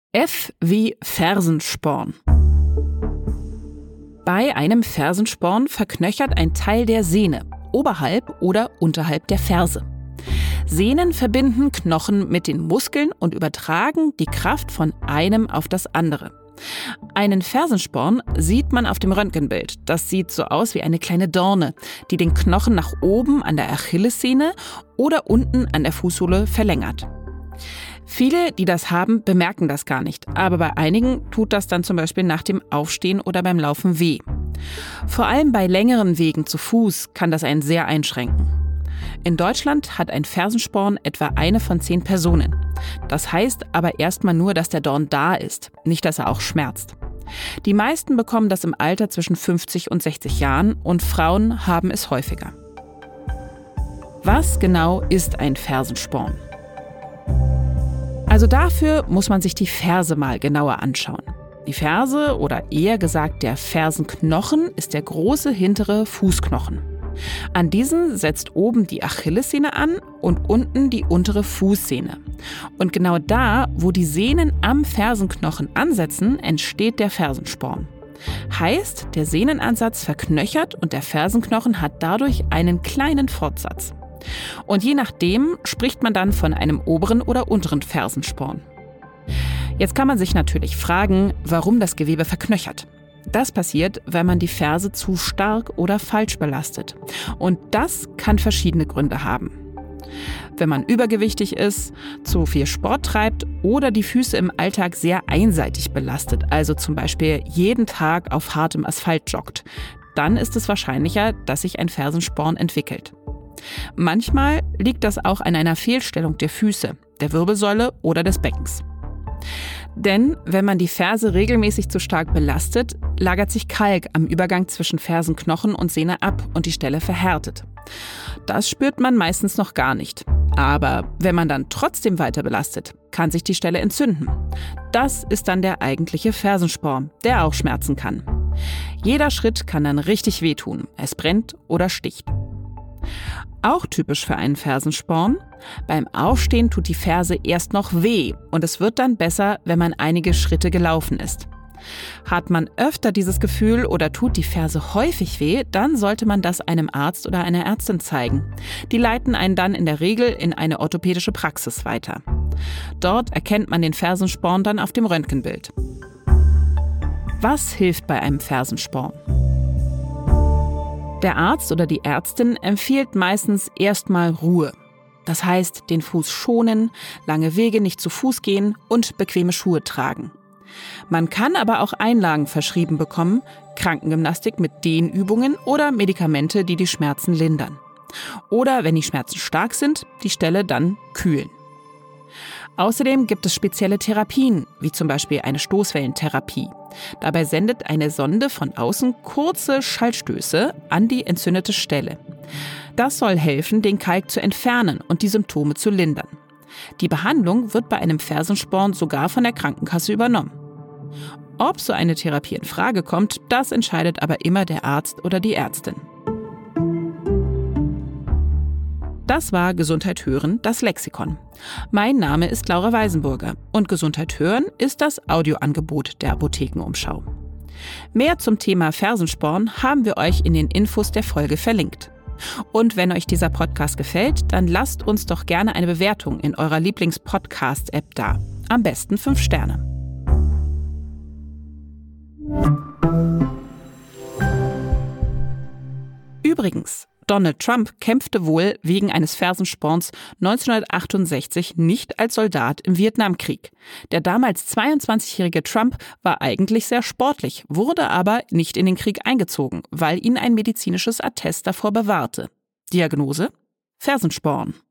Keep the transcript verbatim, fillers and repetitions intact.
F wie Fersensporn. Bei einem Fersensporn verknöchert ein Teil der Sehne, oberhalb oder unterhalb der Ferse. Sehnen verbinden Knochen mit den Muskeln und übertragen die Kraft von einem auf das andere. Einen Fersensporn sieht man auf dem Röntgenbild. Das sieht so aus wie eine kleine Dorne, die den Knochen nach oben an der Achillessehne oder unten an der Fußsohle verlängert. Viele, die das haben, bemerken das gar nicht, aber bei einigen tut das dann zum Beispiel nach dem Aufstehen oder beim Laufen weh. Vor allem bei längeren Wegen zu Fuß kann das einen sehr einschränken. In Deutschland hat ein Fersensporn etwa eine von zehn Personen. Das heißt aber erstmal nur, dass der Dorn da ist, nicht, dass er auch schmerzt. Die meisten bekommen das im Alter zwischen fünfzig und sechzig Jahren und Frauen haben es häufiger. Was genau ist ein Fersensporn? Also dafür muss man sich die Ferse mal genauer anschauen. Die Ferse oder eher gesagt der Fersenknochen ist der große hintere Fußknochen. An diesen setzt oben die Achillessehne an und unten die untere Fußsehne. Und genau da, wo die Sehnen am Fersenknochen ansetzen, entsteht der Fersensporn. Heißt, der Sehnenansatz verknöchert und der Fersenknochen hat dadurch einen kleinen Fortsatz. Und je nachdem spricht man dann von einem oberen oder unteren Fersensporn. Jetzt kann man sich natürlich fragen, warum das Gewebe verknöchert. Das passiert, wenn man die Ferse zu stark oder falsch belastet. Und das kann verschiedene Gründe haben. Wenn man übergewichtig ist, zu viel Sport treibt oder die Füße im Alltag sehr einseitig belastet, also zum Beispiel jeden Tag auf hartem Asphalt joggt, dann ist es wahrscheinlicher, dass sich ein Fersensporn entwickelt. Manchmal liegt das auch an einer Fehlstellung der Füße, der Wirbelsäule oder des Beckens. Denn wenn man die Ferse regelmäßig zu stark belastet, lagert sich Kalk am Übergang zwischen Fersenknochen und Sehne ab und die Stelle verhärtet. Das spürt man meistens noch gar nicht. Aber wenn man dann trotzdem weiter belastet, kann sich die Stelle entzünden. Das ist dann der eigentliche Fersensporn, der auch schmerzen kann. Jeder Schritt kann dann richtig wehtun. Es brennt oder sticht. Auch typisch für einen Fersensporn: beim Aufstehen tut die Ferse erst noch weh und es wird dann besser, wenn man einige Schritte gelaufen ist. Hat man öfter dieses Gefühl oder tut die Ferse häufig weh, dann sollte man das einem Arzt oder einer Ärztin zeigen. Die leiten einen dann in der Regel in eine orthopädische Praxis weiter. Dort erkennt man den Fersensporn dann auf dem Röntgenbild. Was hilft bei einem Fersensporn? Der Arzt oder die Ärztin empfiehlt meistens erstmal Ruhe. Das heißt, den Fuß schonen, lange Wege nicht zu Fuß gehen und bequeme Schuhe tragen. Man kann aber auch Einlagen verschrieben bekommen, Krankengymnastik mit Dehnübungen oder Medikamente, die die Schmerzen lindern. Oder wenn die Schmerzen stark sind, die Stelle dann kühlen. Außerdem gibt es spezielle Therapien, wie zum Beispiel eine Stoßwellentherapie. Dabei sendet eine Sonde von außen kurze Schallstöße an die entzündete Stelle. Das soll helfen, den Kalk zu entfernen und die Symptome zu lindern. Die Behandlung wird bei einem Fersensporn sogar von der Krankenkasse übernommen. Ob so eine Therapie in Frage kommt, das entscheidet aber immer der Arzt oder die Ärztin. Das war Gesundheit hören, das Lexikon. Mein Name ist Laura Weisenburger und Gesundheit hören ist das Audioangebot der Apothekenumschau. Mehr zum Thema Fersensporn haben wir euch in den Infos der Folge verlinkt. Und wenn euch dieser Podcast gefällt, dann lasst uns doch gerne eine Bewertung in eurer Lieblings-Podcast-App da. Am besten fünf Sterne. Übrigens, Donald Trump kämpfte wohl wegen eines Fersensporns neunzehnhundertachtundsechzig nicht als Soldat im Vietnamkrieg. Der damals zweiundzwanzigjährige Trump war eigentlich sehr sportlich, wurde aber nicht in den Krieg eingezogen, weil ihn ein medizinisches Attest davor bewahrte. Diagnose: Fersensporn.